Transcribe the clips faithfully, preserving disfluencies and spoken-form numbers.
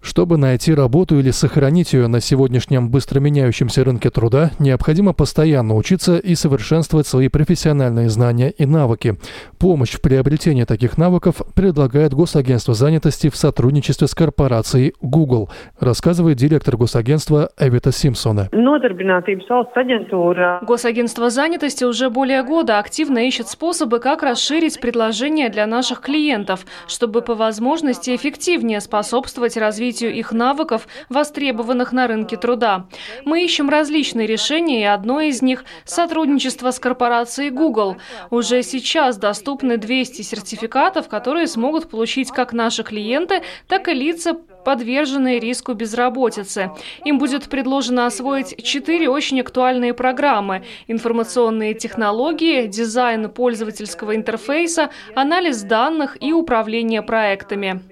Чтобы найти работу или сохранить ее на сегодняшнем быстро меняющемся рынке труда, необходимо постоянно учиться и совершенствовать свои профессиональные знания и навыки. Помощь в приобретении таких навыков предлагает Госагентство занятости в сотрудничестве с корпорацией Google, рассказывает директор Госагентства Эвита Симпсона. Госагентство занятости уже более года активно ищет способы, как расширить предложения для наших клиентов, чтобы по возможности эффективнее способствовать развитию их навыков, востребованных на рынке труда. Мы ищем различные решения, и одно из них – сотрудничество с корпорацией Google. Уже сейчас доступны двести сертификатов, которые смогут получить как наши клиенты, так и лица, подверженные риску безработицы. Им будет предложено освоить четыре очень актуальные программы: информационные технологии, дизайн пользовательского интерфейса, анализ данных и управление проектами.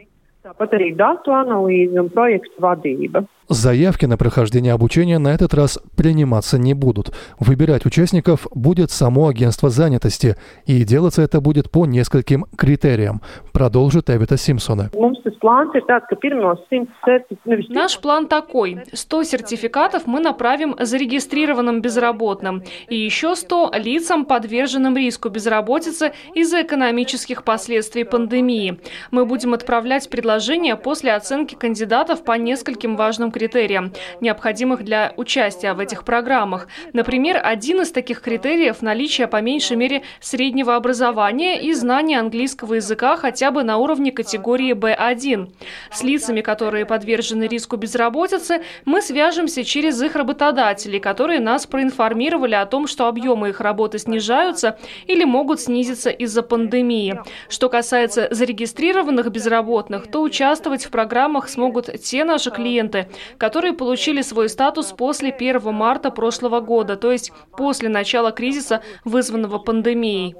Заявки на прохождение обучения на этот раз приниматься не будут. Выбирать участников будет само агентство занятости, и делаться это будет по нескольким критериям, продолжит Эвита Симпсона. Наш план такой. сто сертификатов мы направим зарегистрированным безработным и еще сто лицам, подверженным риску безработицы из-за экономических последствий пандемии. Мы будем отправлять предложения после оценки кандидатов по нескольким важным критериям, необходимых для участия в этих программах. Например, один из таких критериев – наличие по меньшей мере среднего образования и знания английского языка хотя бы на уровне категории бэ один. С лицами, которые подвержены риску безработицы, мы свяжемся через их работодателей, которые нас проинформировали о том, что объемы их работы снижаются или могут снизиться из-за пандемии. Что касается зарегистрированных безработных, то участвовать в программах смогут те наши клиенты, которые получили свой статус после первого марта прошлого года, то есть после начала кризиса, вызванного пандемией.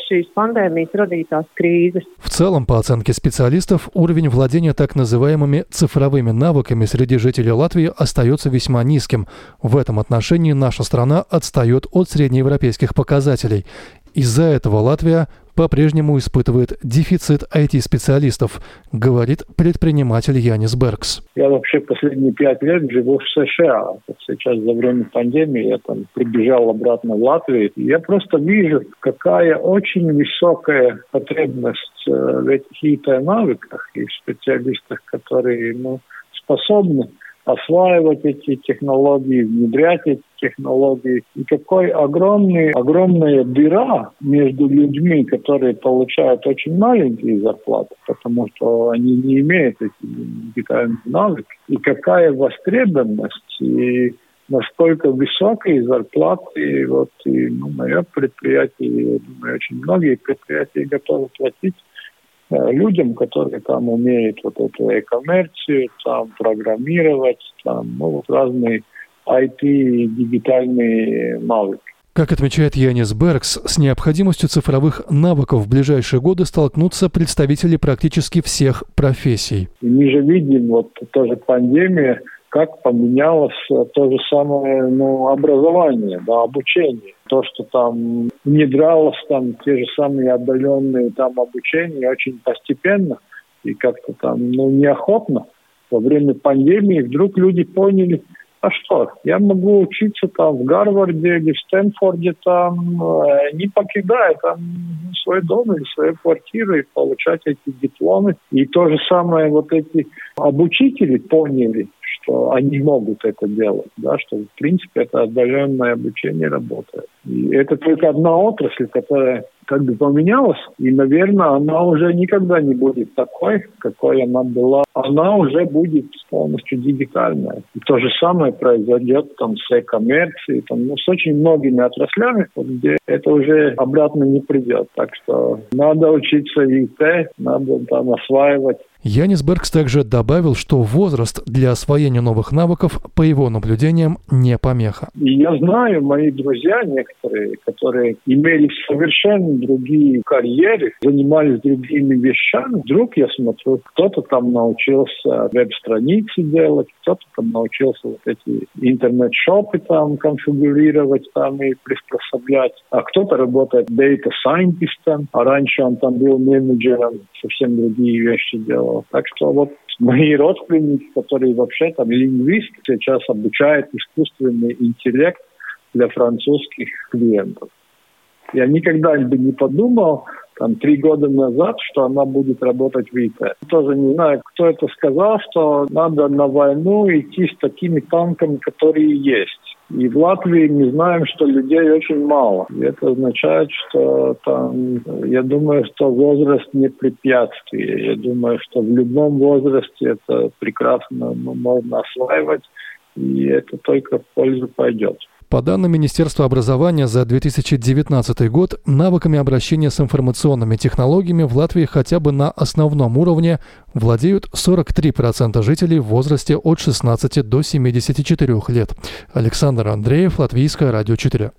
В целом, по оценке специалистов, уровень владения так называемыми цифровыми навыками среди жителей Латвии остается весьма низким. В этом отношении наша страна отстает от среднеевропейских показателей. Из-за этого Латвия по-прежнему испытывает дефицит ай ти-специалистов, говорит предприниматель Янис Беркс. Я вообще последние пять лет живу в США. Сейчас за время пандемии я там прибежал обратно в Латвию. Я просто вижу, какая очень высокая потребность в этих ай ти-навыках и в специалистах, которые ну, способны осваивать эти технологии, внедрять эти технологии. И какой огромный, огромная дыра между людьми, которые получают очень маленькие зарплаты, потому что они не имеют эти дигитальные навыки. И какая востребованность, и насколько высокие зарплаты. И вот и, ну, мое предприятие, я думаю, очень многие предприятия готовы платить людям, которые там умеют вот эту e-коммерцию, там программировать, там ну, вот разные ай ти, дигитальные навыки. Как отмечает Янис Беркс, с необходимостью цифровых навыков в ближайшие годы столкнутся представители практически всех профессий. Мы же видим, вот тоже пандемия, как поменялось то же самое ну, образование, да, обучение. То, что там внедрялось, там те же самые отдаленные там обучения очень постепенно и как-то там ну, неохотно. Во время пандемии вдруг люди поняли, а что, я могу учиться там в Гарварде или в Стэнфорде, там, э, не покидая там свой дом или свою квартиру и получать эти дипломы. И то же самое вот эти обучители поняли, что они могут это делать, да, что в принципе это отдаленное обучение работает. И это только одна отрасль, которая как бы поменялась, и, наверное, она уже никогда не будет такой, какой она была. Она уже будет полностью дигитальная. И то же самое произойдет там с e-коммерцией, там, ну, с очень многими отраслями, где это уже обратно не придет. Так что надо учиться ай ти, надо там осваивать. Янис Беркс также добавил, что возраст для освоения новых навыков, по его наблюдениям, не помеха. И я знаю, мои друзья некоторые, которые имели совершенно другие карьеры, занимались другими вещами. Вдруг я смотрю, кто-то там научился веб-страницы делать, кто-то там научился вот эти интернет-шопы там конфигурировать там и приспособлять, а кто-то работает data-сайентистом, а раньше он там был менеджером, совсем другие вещи делал. что, так что вот мои родственники, которые вообще там лингвисты, сейчас обучают искусственный интеллект для французских клиентов. Я никогда бы не подумал, там, три года назад, что она будет работать в ИП. Тоже не знаю, кто это сказал, что надо на войну идти с такими танками, которые есть. И в Латвии мы знаем, что людей очень мало. И это означает, что там, я думаю, что возраст не препятствие. Я думаю, что в любом возрасте это прекрасно, ну, можно осваивать, и это только в пользу пойдет. По данным Министерства образования, за две тысячи девятнадцатый год навыками обращения с информационными технологиями в Латвии хотя бы на основном уровне владеют сорок три процента жителей в возрасте от шестнадцати до семидесяти четырёх лет. Александр Андреев, Латвийское радио четыре.